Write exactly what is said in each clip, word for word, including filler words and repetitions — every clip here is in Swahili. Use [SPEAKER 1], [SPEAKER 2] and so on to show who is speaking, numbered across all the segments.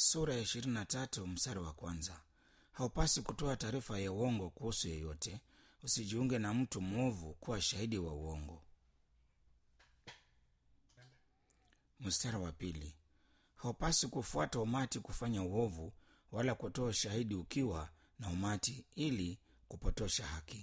[SPEAKER 1] Sura ya ishirini na tatu mstari wa kwanza. Haupasi kutoa taarifa ya uongo kuhusu yeyote. Usijiunge na mtu mwovu kuwa shahidi wa uongo. Mstari wa pili. Haupasi kufuata umati kufanya uovu, wala kutoa shahidi ukiwa na umati ili kupotosha haki.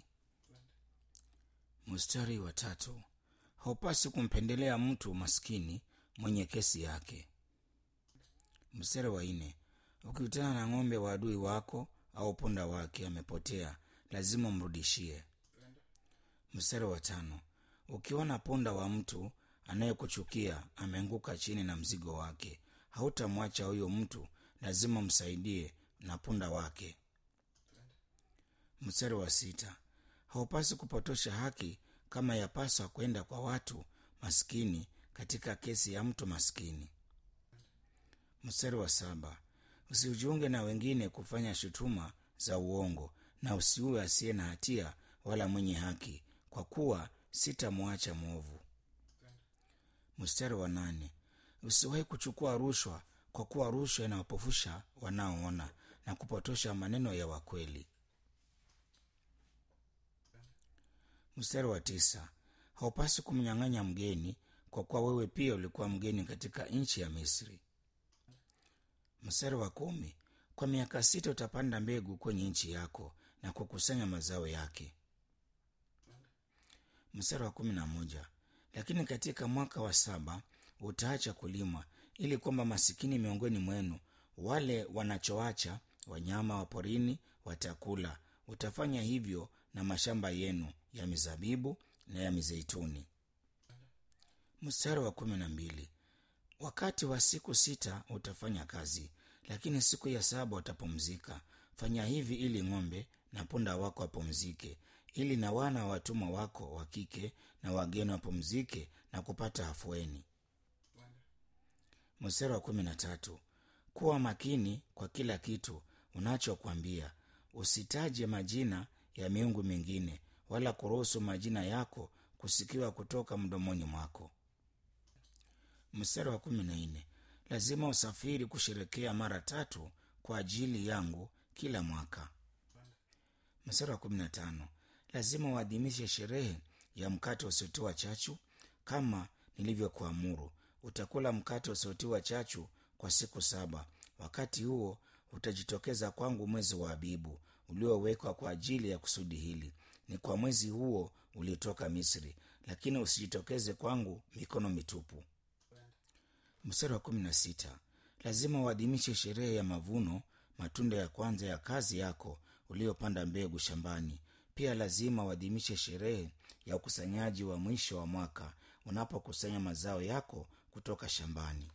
[SPEAKER 1] Mstari wa tatu. Haupasi kumpendelea mtu maskini mwenye kesi yake. Mstari wa nne. Ukikutana na ng'ombe wa adui wako au punda wake amepotea, lazima umrudishie. Mstari wa tano. Ukiona punda wa mtu anayekuchukia ameanguka chini na mzigo wake, hautamwacha huyo mtu, lazima msaidie na punda wake. Mstari wa sita. Haupasi kupotosha haki kama yapaswa kwenda kwa watu maskini katika kesi ya mtu maskini. Mstari wa saba. Usijiunge na wengine kufanya shutuma za uongo, na usiue asiye na hatia wala mwenye haki, kwa kuwa sitamwacha mwovu. Mstari wa nane. Usiwahi kuchukua rushwa, kwa kuwa rushwa inawapofusha wanaoona na kupotosha maneno ya wakweli. Mstari wa tisa. Haupasi kumnyang'anya mgeni, kwa kuwa wewe pia ulikuwa mgeni katika nchi ya Misri. Mstari wa kumi. Kwa miaka sita utapanda mbegu kwenye nchi yako na kukusanya mazao yake. Mstari wa kumi na moja. Lakini katika mwaka wa saba utaacha kulima, ili kwamba masikini miongoni mwenu, wale wanachoacha wanyama wa porini, watakula. Utafanya hivyo na mashamba yenu ya mizabibu na ya mizeituni. Mstari wa kumi na mbili. Wakati wa siku sita utafanya kazi, lakini siku ya saba utapumzika. Fanya hivi ili ng'ombe na punda wako wapumzike, ili na wana wa watumwa wako wa kike na wageni wapumzike na kupata afueni. Mstari wa kumi na tatu. Kuwa makini kwa kila kitu unachokwambia. Usitaje majina ya miungu mingine, wala kuruhusu majina yako kusikiwa kutoka mdomoni mwako. Mstari wa kumi na nne. Lazima usafiri kusherekea mara tatu kwa ajili yangu kila mwaka. Mstari wa kumi na tano. Lazima uadhimishe sherehe ya mkate usiotiwa chachu kama nilivyokuamuru. Utakula mkate usiotiwa chachu kwa siku saba. Wakati huo utajitokeza kwangu mwezi wa Abibu uliowekwa kwa ajili ya kusudi hili. Ni kwa mwezi huo uliotoka Misri, lakini usijitokeze kwangu mikono mitupu. Mstari wa kumi na sita. Lazima uadhimishe sherehe ya mavuno, matunda ya kwanza ya kazi yako uliopanda mbegu shambani. Pia lazima uadhimishe sherehe ya ukusanyaji wa mwisho wa mwaka, unapokusanya mazao yako kutoka shambani.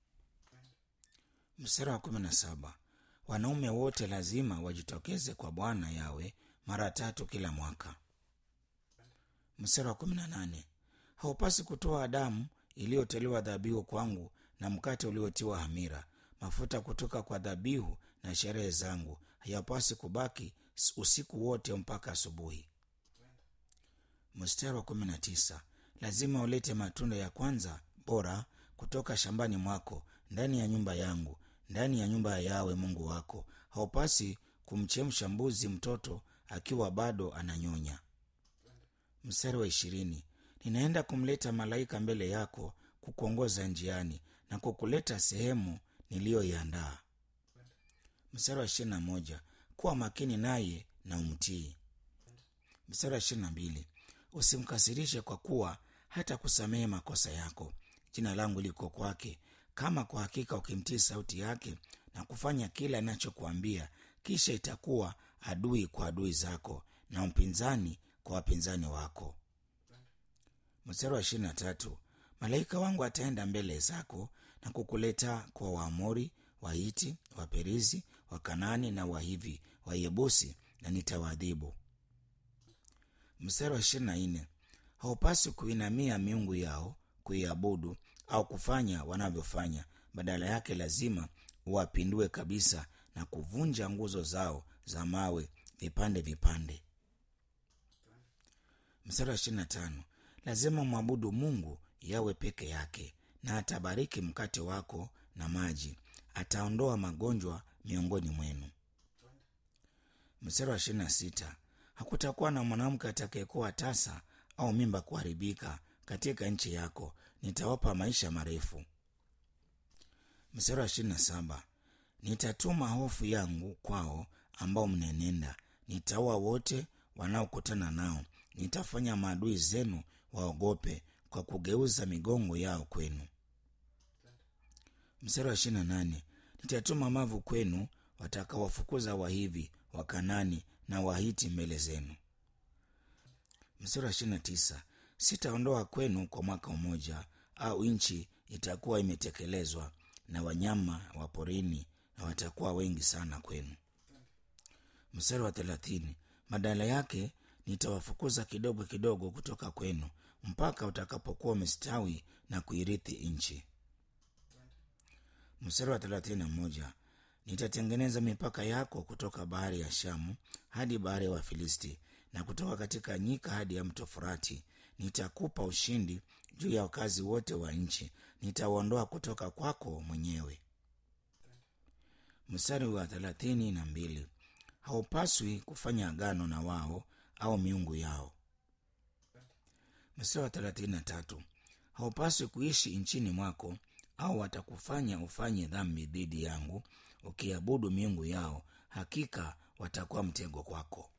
[SPEAKER 1] Mstari wa kumi na saba. Wanaume wote lazima wajitokeze kwa Bwana Yawe mara tatu kila mwaka. Mstari wa kumi na nane. Haupasi kutoa damu iliyotolewa dhabihu kwangu na mkate uliotiwa hamira. Mafuta kutoka kwa dhabihu na sherehe zangu hayapasi kubaki usiku wote mpaka asubuhi. Mstari wa kumi na tisa. Lazima ulete matunda ya kwanza bora kutoka shambani mwako ndani ya nyumba yangu, ndani ya nyumba ya Yawe Mungu wako. Haupasi kumchemsha mbuzi mtoto akiwa bado ananyonya. Mstari wa ishirini. Ninaenda kumleta malaika mbele yako kukuongoza njiani na kukuleta sehemu niliyoiandaa. Mstari wa ishirini na moja. Kuwa makini naye na umtii. Mstari wa ishirini na mbili. Usimkasirishe, kwa kuwa hata kusamehe makosa yako. Jina langu liko kwake. Kama kwa hakika ukimtii sauti yake na kufanya kila anachokuambia, kisha itakuwa adui kwa adui zako na mpinzani kwa wapinzani wako. Mstari wa ishirini na tatu. Malaika wangu ataenda mbele zako na kukuleta kwa Waamori, Wahiti, Waperizi, Wakanani na Wahivi, Wayebusi, na nitawaadhibu. Mstari wa ishirini na nne. Haupasi kuinamia miungu yao, kuiabudu au kufanya wanavyofanya. Badala yake lazima uwapindue kabisa na kuvunja nguzo zao za mawe vipande vipande. Mstari wa ishirini na tano. Lazima mwabudu Mungu Yawe peke yake, na atabariki mkate wako na maji. ataondoa magonjwa miongoni mwenu. Mstari wa ishirini na sita, hakutakuwa na mwanamke atakayekuwa tasa au mimba kuharibika katika nchi yako, nitawapa maisha marefu. Mstari wa ishirini na saba, nitatuma hofu yangu kwao ambao mnenenda, nitaua wote wanaokutana nao, nitafanya maadui zenu waogope kwa kugeuza migongo yao kwenu. Mstari wa ishirini na nane, nitatuma mavu kwenu watakawafukuza Wahivi, Wakanani na Wahiti mbele zenu. Mstari wa ishirini na tisa, sitaondoa kwenu kwa mwaka mmoja, au nchi itakuwa imetekelezwa na wanyama wa porini, na watakuwa wengi sana kwenu. Mstari wa thelathini, badala yake nitawafukuza kidogo kidogo kutoka kwenu mpaka utakapokuwa umestawi na kuirithi nchi. Mstari wa thelathini na moja, nitatengeneza mipaka yako kutoka bahari ya Shamu hadi bahari ya Wafilisti, na kutoka katika nyika hadi ya mto Frati. Nitakupa ushindi juu ya wakazi wote wa nchi, nitawaondoa kutoka kwako mwenyewe. Mstari wa thelathini na mbili, haupaswi kufanya agano na wao au miungu yao. Mstari wa thelathini na tatu, haupaswi kuishi nchini mwako, au watakufanya ufanye dhambi dhidi yangu ukiabudu miungu yao, hakika watakuwa mtego kwako.